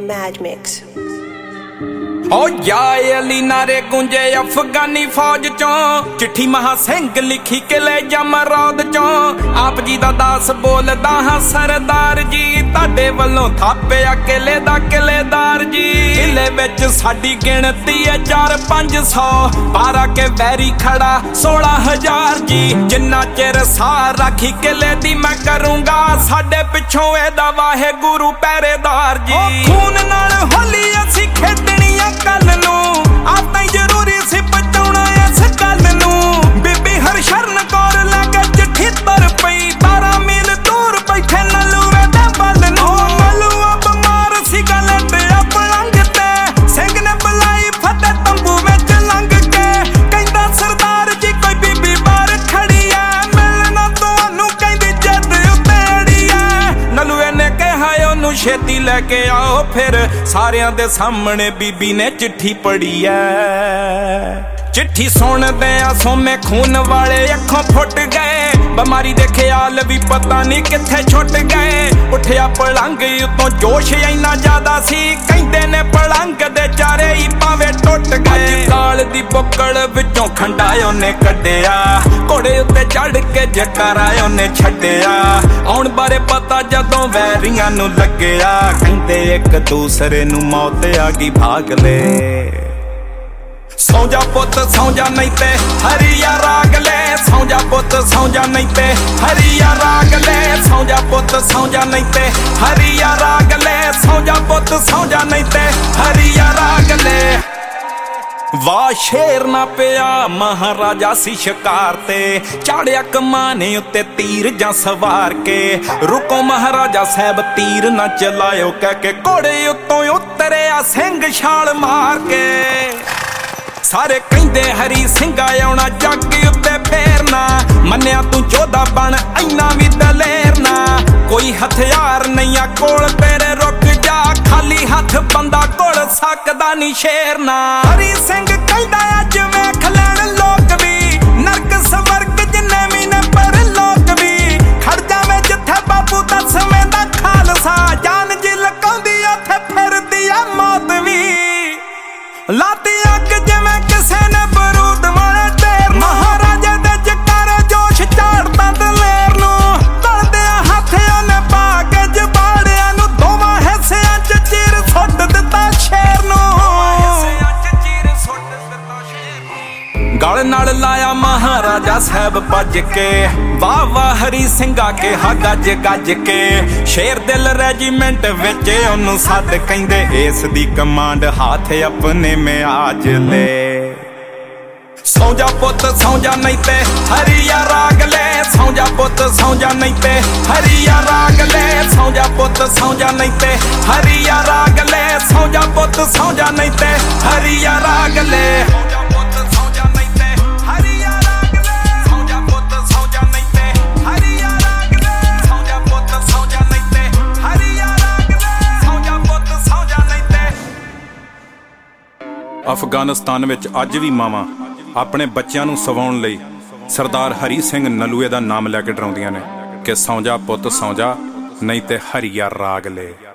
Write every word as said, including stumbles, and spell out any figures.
Mad Mix. ओ जाए अली नारे गुंजे अफगानी फौज चों चिट्ठी महा सिंह लिखी किले जमरौद चों आप जी दा दास बोलदा हां सरदार जी ताडे वल्लों थापिया किले दा किलेदार जी किले विच साडी गिणती है चार पंज सौ पारा के वैरी खड़ा सोलह हजार जी जिन्ना चिर साह राखी किले दी मैं करूंगा साडे पिछों एदा वाहे गुरु पहरेदार जी खून नाल होली असी खेडनी कल नू आता ही जरूरी सी बचाउणा इस गल नू बीबी हरशरण कौर लगे चिट्ठी तर पई बारह मील दूर बैठे नलूए दे बल नू नलूआ बमार सी गल ते अपलंग ते सिंह ने बुलाई फतेह तंबू विच लंघ के कहंदा सरदार जी कोई बीबी बाहर खड़ी है मिलना तुहानू कहंदी जद उत्ते अड़ी है नलूए ने कहा ओनू छेती लेके आओ फिर सारियां दे सामने बीबी ने चिट्ठी पढ़ी है चिट्ठी सुन दे सोमे खून वाले अखों फुट गए बीमारी दे ख्याल भी पता नहीं किथे छुट गए उठिया पलंग उतों जोश इन्ना ज्यादा सी कहंदे ने पलंग दे चारे ही पावे टुट गए काल दी बुक्कड़ विचों खंडा ओने कड्डिया घोड़े उत्ते चढ़ के जकारा ओने छड्डिया आउण बारे पता जदों वैरियां नूं लग्गिया कहंदे एक दूसरे नूं मौत आ गई भाग ले सौजा पुत सौजा नहीं ते हरिया राग ले सौजा पुत सौजा नहीं ते हरिया राग ले सौजा पुत सौजा नहीं ते हरिया राग ले सौजा पुत सौजा नहीं ते हरिया राग ले वाह शेर ना पिया महाराजा सी शिकार ते चाड़िया कमाने उत्ते तीर जा सवार के रुको महाराजा साहब तीर ना चलायो कह के घोड़े उत्तों उतरे आ सिंह छाल मार के सारे कहंदे हरी सिंह आउणा जग उत्ते फेरना मन्निया तू चौदा बन इन्ना भी दलेर ना कोई हथियार नहीं आ कोल तेरे रुक जा खाली हथ बंदा कोल सकदा नहीं शेरना हरी सिंह कहंदा अज वेख लैण लोक भी नरक स्वर्ग जिन्ने भी ने पर लोक भी खड़ जावे जिथे बाबू दसवें दा खालसा जान जी लकाउंदी उत्थे फिरदी आ मौत भी लाती अग जिवें किसे ने बरूद वाले ढेर महाराजे दे जकारे जोश झाड़दा दलेर नूं तलदे हथ ओने पा के जबाड़ियां नूं दोवां हिस्सियां च चीर सुੱਟ दिता शेर नूं गल नाल लाया महाराजा साहब भज के वाह वाह हरी सिंघा के हा गज गज के शेर दिल रेजीमेंट विच ओनू सद कहंदे इस दी कमांड हाथ अपने में आज ले सौजा पुत सौजा नहीं ते हरिया राग ले सौजा पुत सौजा नहीं ते हरिया राग ले सौजा पुत सौजा नहीं ते हरिया राग ले सौजा पुत सौजा नहीं ते हरिया राग ले ਅਫਗਾਨਿਸਤਾਨ ਵਿੱਚ ਅੱਜ ਵੀ ਮਾਵਾਂ ਆਪਣੇ ਬੱਚਿਆਂ ਨੂੰ ਸਵਾਉਣ ਲਈ ਸਰਦਾਰ ਹਰੀ ਸਿੰਘ ਨਲੂਏ ਦਾ ਨਾਮ ਲੈ ਕੇ ਡਰਾਉਂਦੀਆਂ ਨੇ ਕਿ ਸੌਂ ਜਾ ਪੁੱਤ ਸੌਂ ਜਾ ਨਹੀਂ ਤੇ ਹਰੀਆ ਰਾਗ ਲੈ।